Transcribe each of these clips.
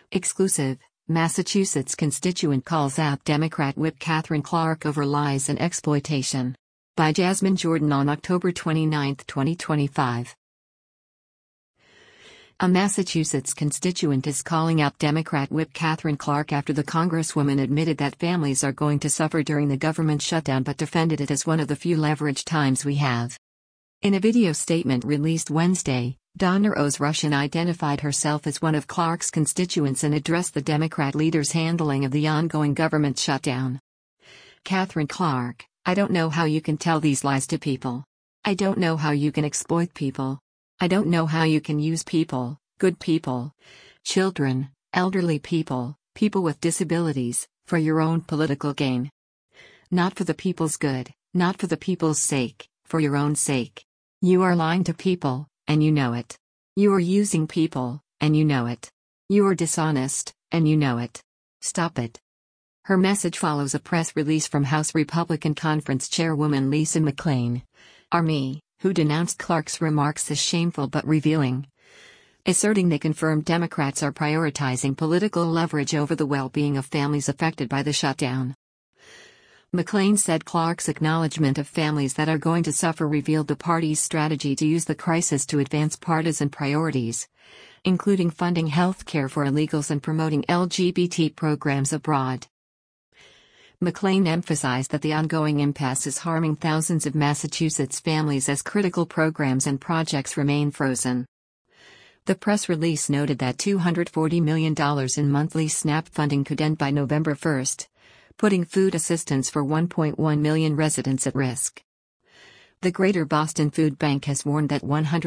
Exclusive, Massachusetts constituent calls out Democrat whip Katherine Clark over lies and exploitation. By Jasmine Jordan on October 29, 2025. A Massachusetts constituent is calling out Democrat whip Katherine Clark after the Congresswoman admitted that families are going to suffer during the government shutdown but defended it as one of the few leverage times we have. In a video statement released Wednesday, Donna Rose Russian identified herself as one of Clark's constituents and addressed the Democrat leader's handling of the ongoing government shutdown. Katherine Clark, I don't know how you can tell these lies to people. I don't know how you can exploit people. I don't know how you can use people, good people, children, elderly people, people with disabilities, for your own political gain. Not for the people's good, not for the people's sake, for your own sake. You are lying to people, and you know it. You are using people, and you know it. You are dishonest, and you know it. Stop it. Her message follows a press release from House Republican Conference Chairwoman Lisa McClain, RME, who denounced Clark's remarks as shameful but revealing, asserting they confirmed Democrats are prioritizing political leverage over the well-being of families affected by the shutdown. McClain said Clark's acknowledgement of families that are going to suffer revealed the party's strategy to use the crisis to advance partisan priorities, including funding health care for illegals and promoting LGBT programs abroad. McClain emphasized that the ongoing impasse is harming thousands of Massachusetts families as critical programs and projects remain frozen. The press release noted that $240 million in monthly SNAP funding could end by November 1, putting food assistance for 1.1 million residents at risk. The Greater Boston Food Bank has warned that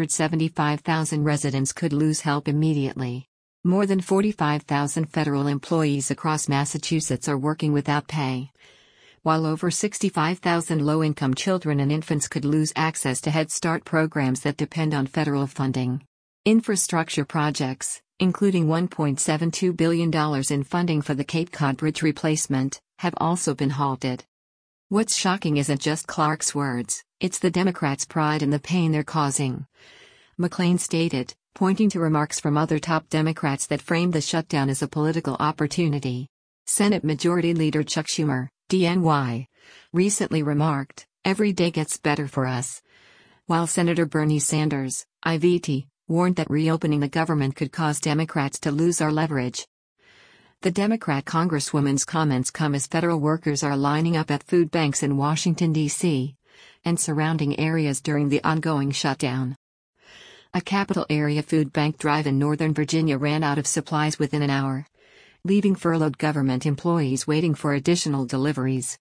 175,000 residents could lose help immediately. More than 45,000 federal employees across Massachusetts are working without pay, while over 65,000 low-income children and infants could lose access to Head Start programs that depend on federal funding. Infrastructure projects, including $1.72 billion in funding for the Cape Cod Bridge replacement, have also been halted. What's shocking isn't just Clark's words, it's the Democrats' pride in the pain they're causing, McClain stated, pointing to remarks from other top Democrats that framed the shutdown as a political opportunity. Senate Majority Leader Chuck Schumer, DNY, recently remarked, "Every day gets better for us," while Senator Bernie Sanders, IVT, warned that reopening the government could cause Democrats to lose our leverage. The Democrat Congresswoman's comments come as federal workers are lining up at food banks in Washington, D.C. and surrounding areas during the ongoing shutdown. A capital area food bank drive in Northern Virginia ran out of supplies within an hour, leaving furloughed government employees waiting for additional deliveries.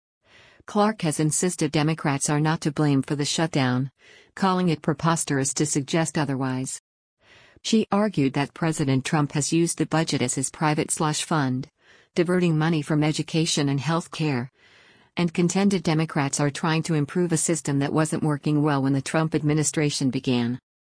Clark has insisted Democrats are not to blame for the shutdown, calling it preposterous to suggest otherwise. She argued that President Trump has used the budget as his private slush fund, diverting money from education and health care, and contended Democrats are trying to improve a system that wasn't working well when the Trump administration began.